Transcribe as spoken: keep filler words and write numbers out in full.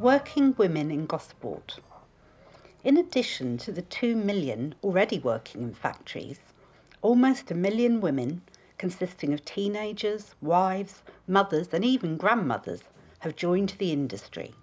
Working women in Gosport. In addition to the two million already working in factories, almost a million women, consisting of teenagers, wives, mothers and even grandmothers, have joined the industry.